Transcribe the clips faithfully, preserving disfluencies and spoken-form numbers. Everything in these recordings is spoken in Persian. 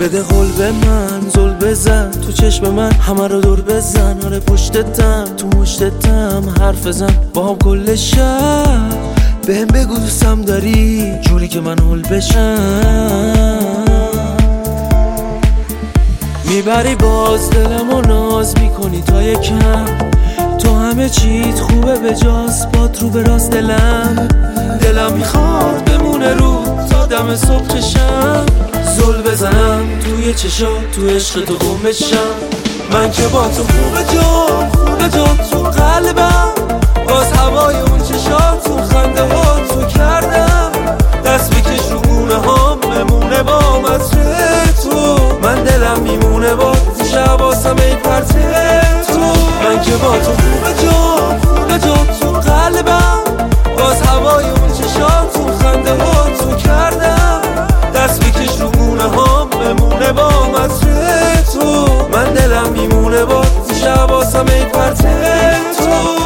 بده قول به من، زل بزن تو چشم من، همه رو دور بزن. آره پشتتم تو مشتتم، حرف بزن با هم کل شب. بهم بگو دوستم داری جوری که من هول بشم. میبری باز دلم و ناز میکنی تا یکم. تو همه چیت خوبه به جاست، باد رو به راست دلم. دلم میخواد بمونه رو تا دم صبح چشم. زل بزنم توی چشات، تو عشق تو گم بشم. من که با تو خوبه جا خوبه جا تو قلبم. باز هوای اون چشات، تو خنده ها تو کردم. دست بکش رو گونه ها بمونه با مطره تو. من دلم میمونه با شب واسم ای پرته تو. من که با تو خوبه جا خوبه جا تو قلبم. باز هوای اون چشات، تو خنده ها تو کردم. دست بکش رو گونه ها بمونه با مطره تو. من دلم میمونه با شب واسم ای پرته تو.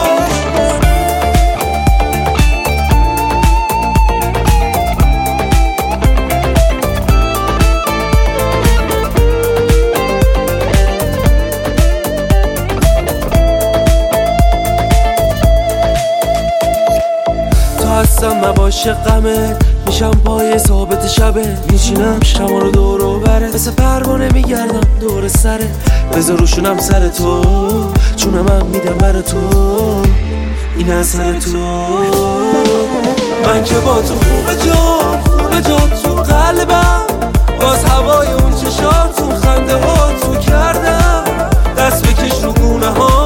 هستم مباشه غمه، میشم پای ثابت شبه. میچینم شما رو دور و بره، مثل پروانه میگردم دور سره. بذار روشونم سر تو، چون من میدم بر تو این اثر تو. من که با تو خوبه جا خوبه جا تو قلبم. باز هوای اون چشات، تو خنده ها تو کردم. دست بکش رو گونه ها